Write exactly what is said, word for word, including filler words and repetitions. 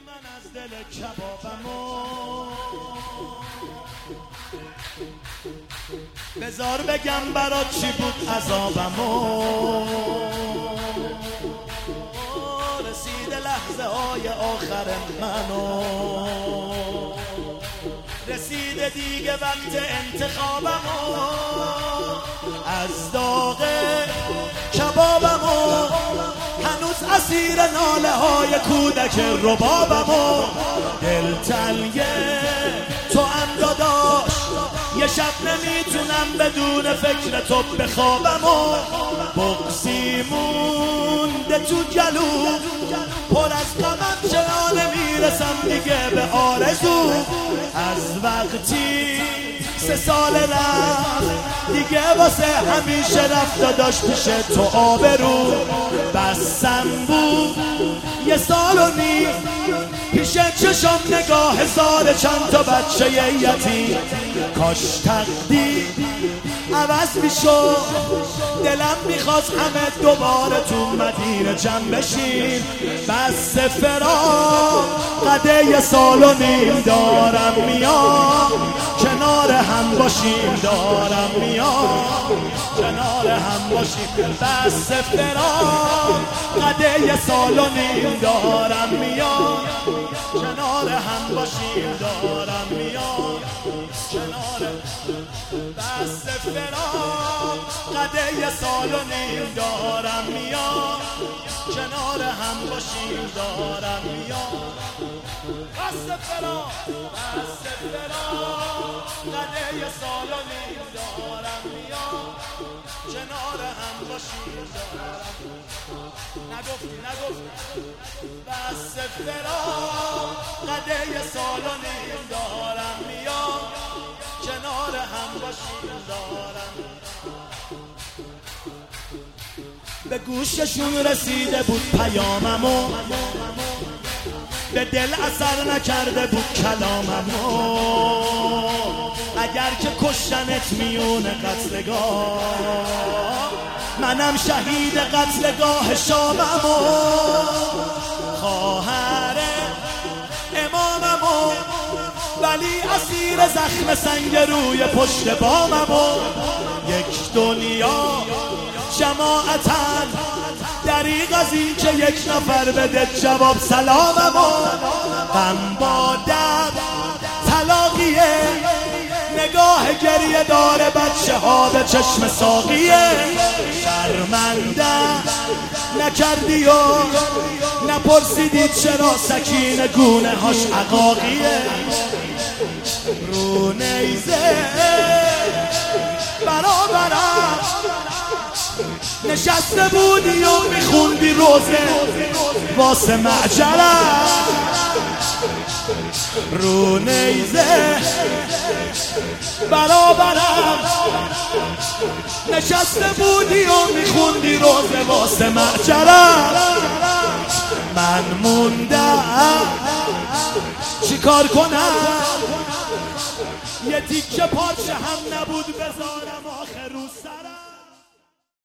من از دل کبابمو بذار بگم برات چی بود عذابمو رسیده لحظه های آخر منو رسیده دیگه وقت انتخابمو از داغ کبابمو هنوز اسیر ناله های کودک ربابمو دلتنگه تو هم داداش یه شب نمیتونم بدون فکر تو بخوابمو بغضی مونده تو گلو پر از غمم چرا نمیرسم دیگه به آرزو از وقتی سه سال رفت دیگه واسه همیشه رفت داداش پیش تو آبرو بسم بود یه سال و نیم پیش چشم نگاه هزار چند تا بچه یتیم کاش تقدیر عوض میشد دلم میخواست همه دوباره تو مدینه جمع بشیم بس فراق قده یه سال و نیم دارم میام کنار هم باشیم دارم میام کنار هم باشیم بس فراق قده یه سال و نیم دارم میام کنار هم باشیم دارم میام کنار بس فراق قده یه سال و نیم دارم میام کنار هم باشیم دارم میام بس فراق بس فراق قده یه سال و نیم دارم میام کنار هم باشیم دارم نگفتی نگفتی بس فراق قده یه سال و نیم دارم میام کنار هم باشیم دارم به گوششون رسیده بود پیاممو به دل اثر نکرده بود کلاممو اگر که کشتنت میونه قتلگاه منم شهید قتلگاه شاممو خواهر اماممو ولی اسیر زخم سنگ روی پشت باممو یک دنیا جماعتن دریغ از این که یک نفر بده جواب سلاممو غم با درد طلاقیه نگاه گریه داره بچه ها به چشم ساقیه شرمنده نکردی و نپرسیدی چرا سکینه گونه هاش عقاقیه رو نیزه برابرم نشسته بودی و میخوندی روزه واسه معجرم رو نیزه برابرم نشسته بودی و میخوندی روزه واسه معجرم من موندم چی کار کنم یه تیکه پارچه هم نبود بذارم آخر رو سرم